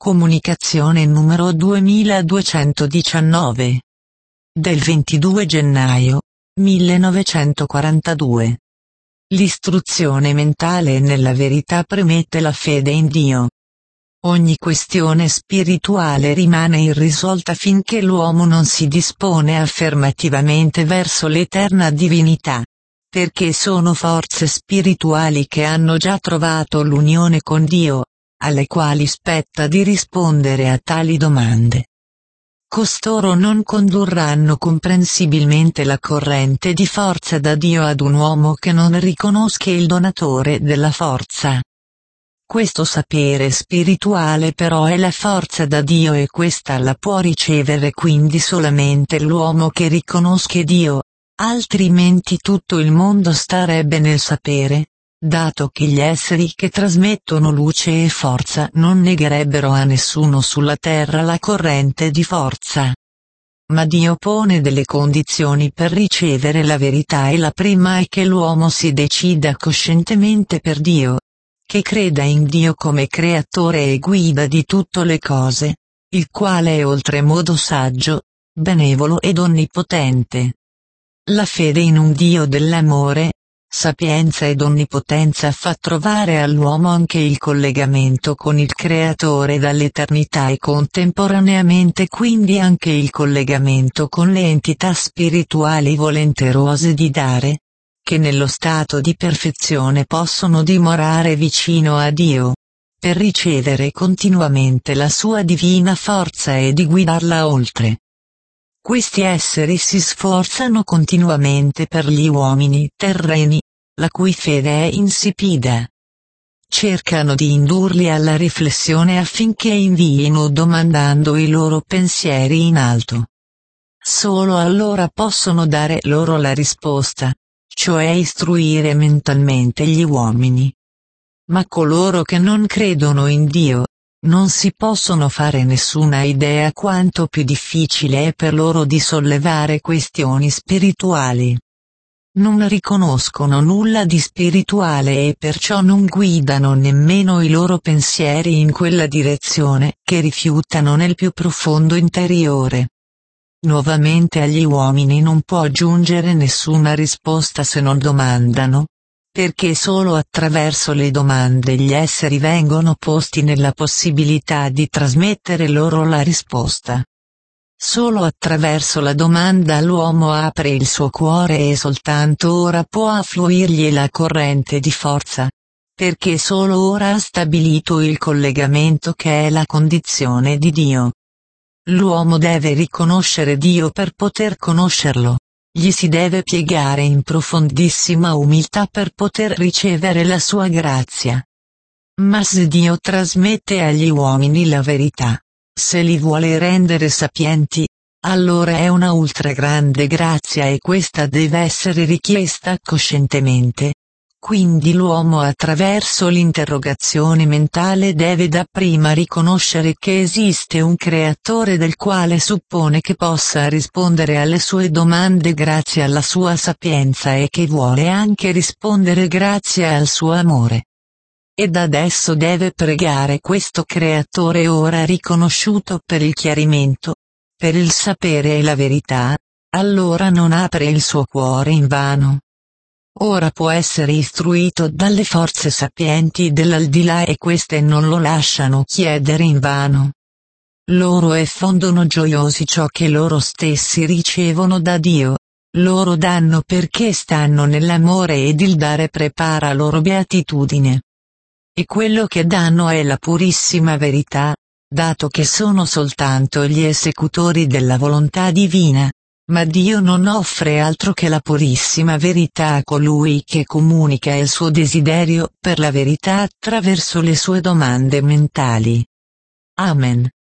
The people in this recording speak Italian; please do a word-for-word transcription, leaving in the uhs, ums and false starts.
Comunicazione numero duemiladuecentodiciannove. Del ventidue gennaio millenovecentoquarantadue. L'istruzione mentale nella verità premette la fede in Dio. Ogni questione spirituale rimane irrisolta finché l'uomo non si dispone affermativamente verso l'eterna divinità, perché sono forze spirituali che hanno già trovato l'unione con Dio, alle quali spetta di rispondere a tali domande. Costoro non condurranno comprensibilmente la corrente di forza da Dio ad un uomo che non riconosca il donatore della forza. Questo sapere spirituale però è la forza da Dio e questa la può ricevere quindi solamente l'uomo che riconosca Dio, altrimenti tutto il mondo starebbe nel sapere, dato che gli esseri che trasmettono luce e forza non negherebbero a nessuno sulla terra la corrente di forza. Ma Dio pone delle condizioni per ricevere la verità e la prima è che l'uomo si decida coscientemente per Dio, che creda in Dio come creatore e guida di tutte le cose, il quale è oltremodo saggio, benevolo ed onnipotente. La fede in un Dio dell'amore, sapienza ed onnipotenza fa trovare all'uomo anche il collegamento con il Creatore dall'eternità e contemporaneamente quindi anche il collegamento con le entità spirituali volenterose di dare, che nello stato di perfezione possono dimorare vicino a Dio, per ricevere continuamente la sua divina forza e di guidarla oltre. Questi esseri si sforzano continuamente per gli uomini terreni, la cui fede è insipida. Cercano di indurli alla riflessione affinché invino domandando i loro pensieri in alto. Solo allora possono dare loro la risposta, cioè istruire mentalmente gli uomini. Ma coloro che non credono in Dio, non si possono fare nessuna idea quanto più difficile è per loro di sollevare questioni spirituali. Non riconoscono nulla di spirituale e perciò non guidano nemmeno i loro pensieri in quella direzione che rifiutano nel più profondo interiore. Nuovamente agli uomini non può giungere nessuna risposta se non domandano, perché solo attraverso le domande gli esseri vengono posti nella possibilità di trasmettere loro la risposta. Solo attraverso la domanda l'uomo apre il suo cuore e soltanto ora può affluirgli la corrente di forza, perché solo ora ha stabilito il collegamento che è la condizione di Dio. L'uomo deve riconoscere Dio per poter conoscerlo. Gli si deve piegare in profondissima umiltà per poter ricevere la sua grazia. Ma se Dio trasmette agli uomini la verità, se li vuole rendere sapienti, allora è una ultra grande grazia e questa deve essere richiesta coscientemente. Quindi l'uomo attraverso l'interrogazione mentale deve dapprima riconoscere che esiste un creatore del quale suppone che possa rispondere alle sue domande grazie alla sua sapienza e che vuole anche rispondere grazie al suo amore. Ed adesso deve pregare questo creatore ora riconosciuto per il chiarimento, per il sapere e la verità, allora non apre il suo cuore invano. Ora può essere istruito dalle forze sapienti dell'aldilà e queste non lo lasciano chiedere invano. Loro effondono gioiosi ciò che loro stessi ricevono da Dio, loro danno perché stanno nell'amore ed il dare prepara loro beatitudine. E quello che danno è la purissima verità, dato che sono soltanto gli esecutori della volontà divina. Ma Dio non offre altro che la purissima verità a colui che comunica il suo desiderio per la verità attraverso le sue domande mentali. Amen.